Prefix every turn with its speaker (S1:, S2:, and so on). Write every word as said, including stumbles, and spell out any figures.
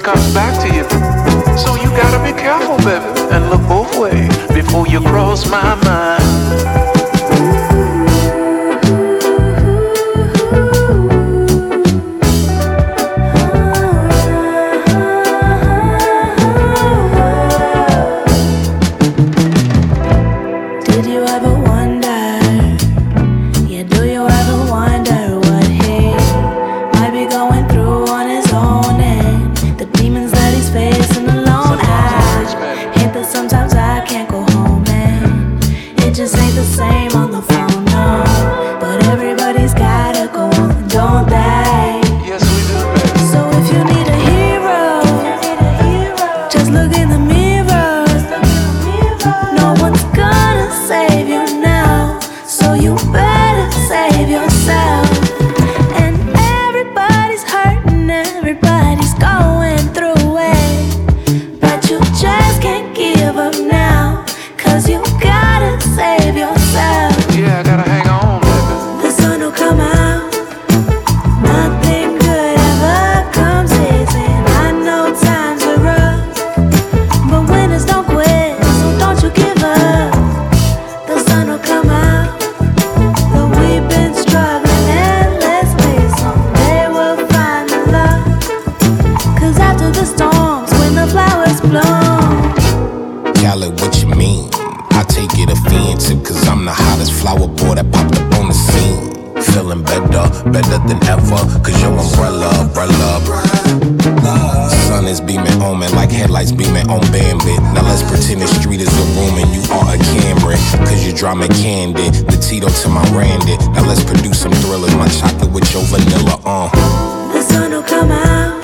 S1: comes back to you. So you gotta be careful, baby, and look both ways before you cross my mind.
S2: Better than ever, cause your umbrella, umbrella. Sun is beaming on me like headlights beaming on Bambi. Now let's pretend the street is a room and you are a Camry. Cause you draw me candy, the Tito to my Randy. Now let's produce some thrillers, my chocolate with your vanilla, uh
S3: The sun will come out.